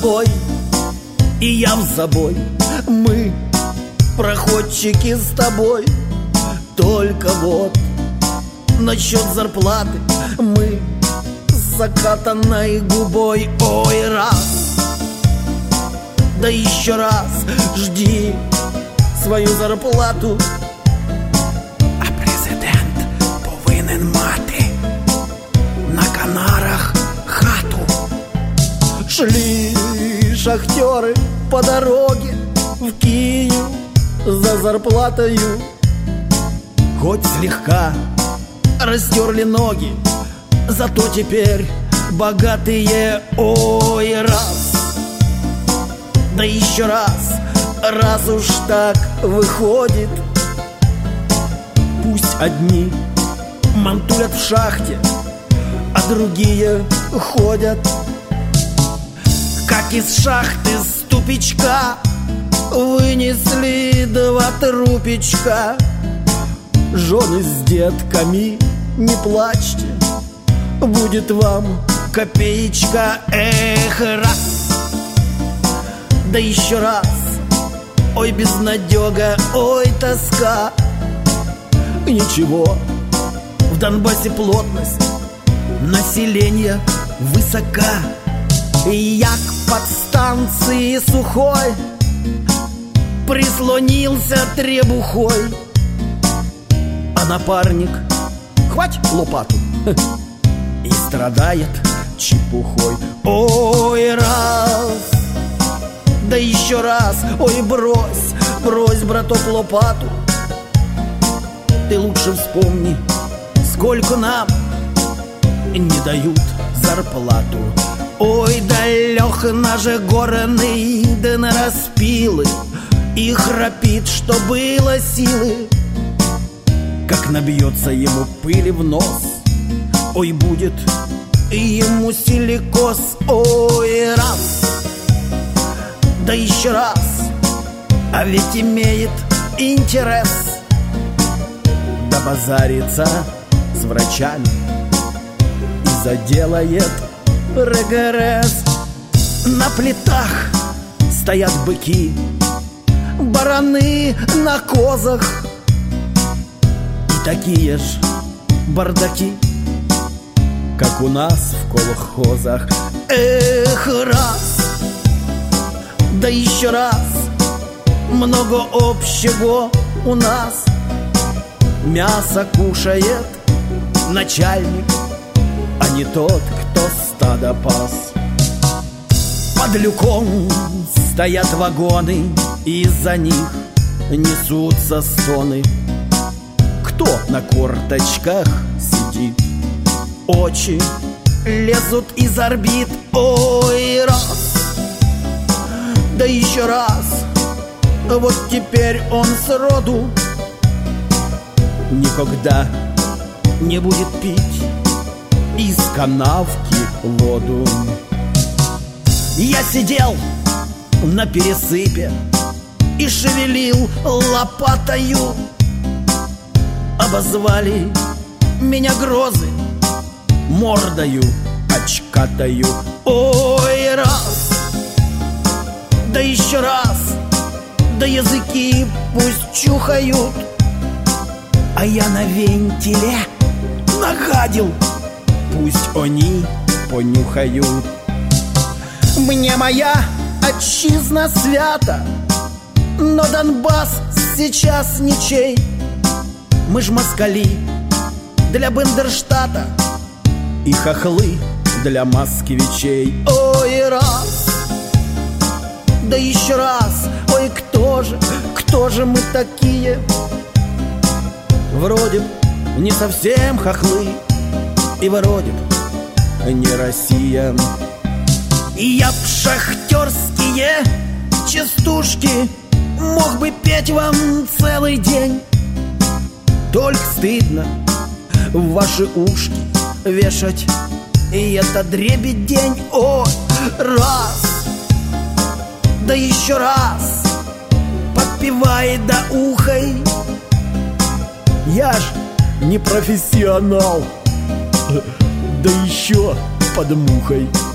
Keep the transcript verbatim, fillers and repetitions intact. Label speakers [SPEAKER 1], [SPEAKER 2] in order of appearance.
[SPEAKER 1] ой, и я в забой. Мы проходчики с тобой. Только вот насчет зарплаты мы с закатанной губой. Ой, раз, да еще раз жди свою зарплату.
[SPEAKER 2] А президент повинен мати на Канарах хату.
[SPEAKER 1] Шли шахтеры по дороге в Киев за зарплатою. Хоть слегка растерли ноги, зато теперь богатые. Ой, раз, да еще раз, раз уж так выходит. Пусть одни мантулят в шахте, а другие ходят. Как из шахты с тупичка вынесли два трупичка. Жены с детками, не плачьте, будет вам копеечка. Эх, раз, да еще раз, ой, безнадега, ой, тоска. Ничего, в Донбассе плотность населения высока. Я к подстанции сухой прислонился требухой, а напарник, хвать лопату, и страдает чепухой. Ой, раз, да еще раз, ой, брось, брось, браток, лопату. Ты лучше вспомни, сколько нам не дают зарплату. Ой, да Леха наш горный, да на распилы, и храпит, что было силы. Как набьется ему пыли в нос, ой, будет ему силикоз. Ой, раз, да еще раз, а ведь имеет интерес добазариться с врачами и заделает регресс. На плитах стоят быки, бараны на козах, и такие ж бардаки, как у нас в колхозах. Эх, раз, да еще раз, много общего у нас. Мясо кушает начальник, а не тот, кто стадо пас. Под люком стоят вагоны, и за них несутся стоны. Кто на корточках сидит, очи лезут из орбит. Ой, раз, да еще раз, вот теперь он сроду никогда не будет пить из канавки воду. Я сидел на пересыпе и шевелил лопатою. Обозвали меня грозы мордою очкатою. Ой, раз, да еще раз, да языки пусть чухают, а я на вентиле нагадил, пусть они понюхают. Мне моя отчизна свята, но Донбасс сейчас ничей. Мы ж москали для Бендерштата и хохлы для москвичей. Ой, раз, да еще раз, ой, кто же, кто же мы такие? Вроде б не совсем хохлы, и вроде б не Россия. И я б шахтерские частушки мог бы петь вам целый день. Только стыдно в ваши ушки вешать и это дребедень. О, раз, да еще раз, подпевай да ухой. Я ж не профессионал, да еще под мухой.